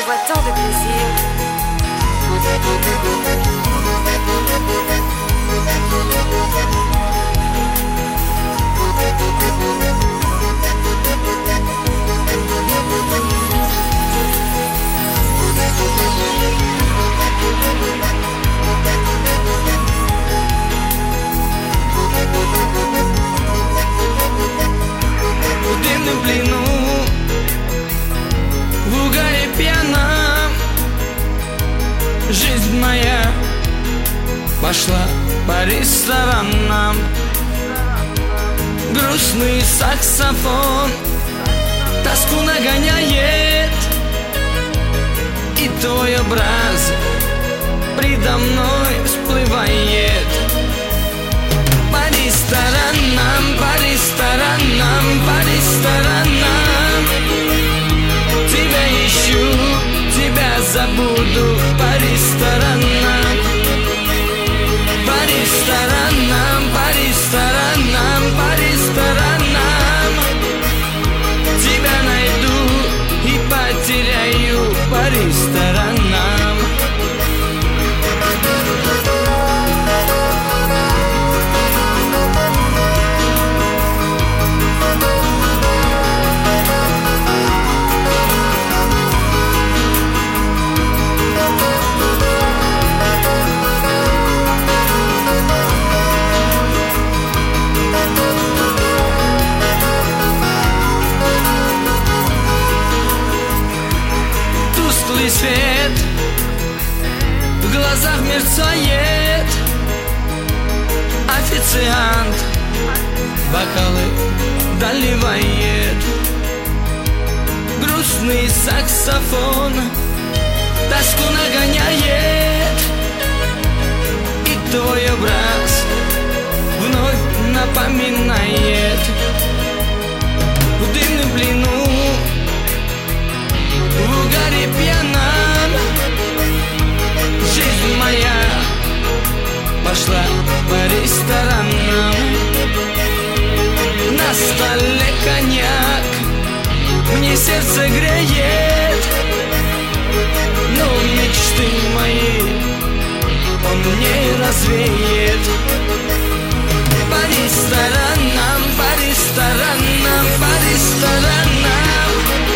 vois tant de plaisir. В дымном плену, в угаре пьяном, жизнь моя пошла по ресторанам. Грустный саксофон тоску нагоняет, и твой образ предо мной всплывает. По ресторанам, по ресторанам, по ресторанам тебя ищу, тебя забуду. По ресторанам, по ресторанам, по ресторанам, по ресторанам тебя найду и потеряю. По ресторанам. Тусклый свет в глазах мерцает, официант бокалы доливает. Грустный саксофон тоску нагоняет, и твой образ вновь напоминает. В дымном плену, в угаре пьяном, жизнь моя пошла по ресторанам. На столе коньяк мне сердце греет, но мечты мои он не развеет. По ресторанам, по ресторанам, по ресторанам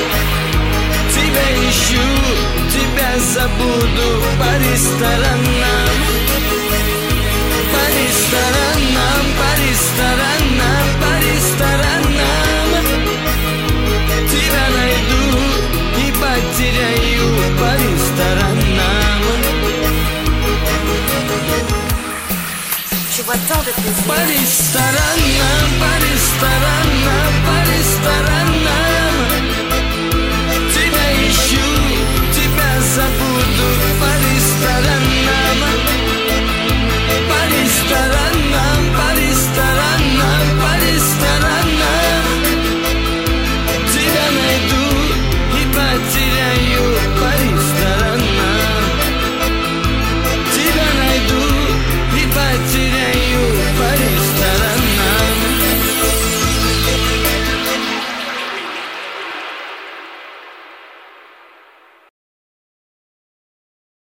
тебя ищу, тебя забуду. По ресторанам, по ресторанам, по ресторанам, по ресторанам тебя найду и потеряю. По ресторанам. Je vois tant de plaisir. По ресторанам, по ресторанам, по ресторанам